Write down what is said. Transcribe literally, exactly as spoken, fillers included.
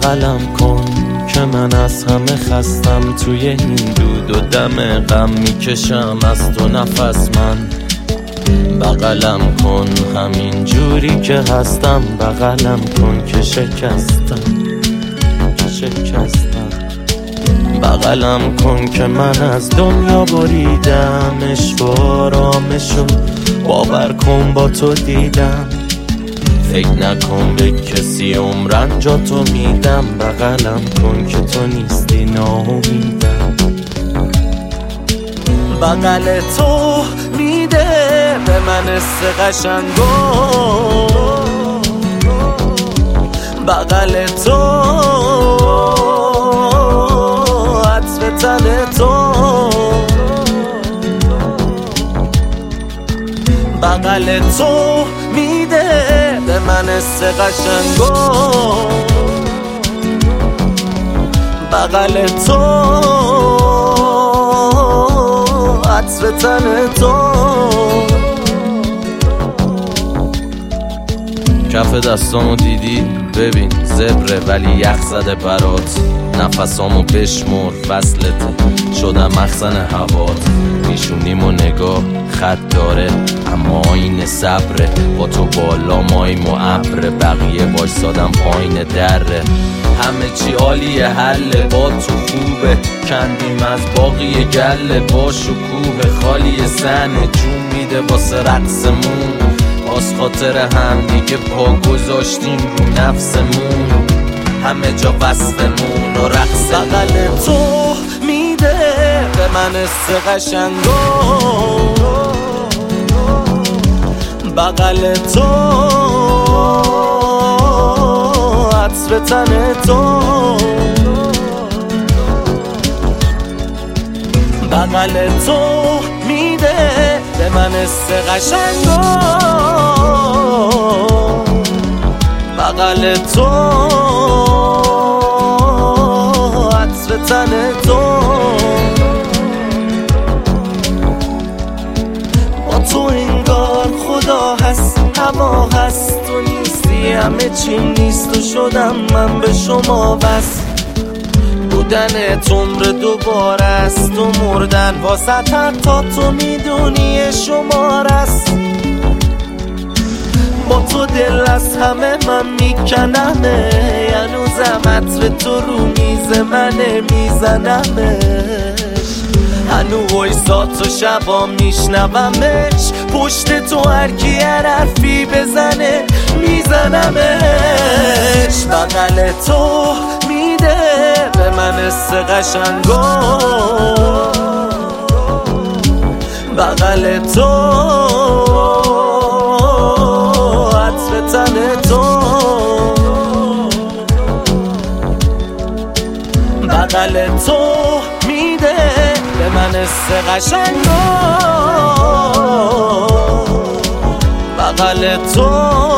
بغلم کن که من از همه خستم، توی این دود و دم غم میکشم از تو نفس من. بغلم کن همین جوری که هستم، بغلم کن که شکستم که شکستم. بغلم کن که من از دنیا بریدم، عشق و آرامشو باور کن با تو دیدم. فکر نکن به کسی عمرن جا تو میدم، بغلم کن که تو نیستی ناامیدم. بغل تو میده به من حس قشنگو، بغل تو عطر تن تو، بغل تو میده به من حس قشنگو، بغل تو عطر تن تو. کف دستامو دیدی ببین زبره ولی یخ زده برات، نفسامو بشمر فصلته شدم مخزن هوات. میشونیم و نگاه خط داره اما آینه صبره، با تو بالا مایم و ابره، بقیه وایسادم پایین دره. همه چی عالیه حله با تو خوبه، کندیم از باقی گله با شکوه، خالی سنه جون میده واسه رقصمون، باز خاطر هم دیگه پا گذاشتیم رو نفسمون، همه جا وصفمون و رقص. بغل تو میده به من حس قشنگو، بغل تو عطر تن تو، بغل تو میده به من حس قشنگو، بغل تو عطر تن تو. با تو انگار خدا هست هوا هست، تو نیستی همه چی نیست و شدم من به شما بس. بودن تمر دوباره است و مردن واسط تا تو میدونی شمار است. با تو دل از همه من میکنمه، هنوزم عطر تو رو میز منه میزنمش، هنو وایسات و شبا میشنومش، پشت تو هرکی هر حرفی بزنه میزنمش. بغل تو میده به من حس قشنگو، بغل تو عطر تن تو، بغل تو میده به من حس قشنگو، بغل تو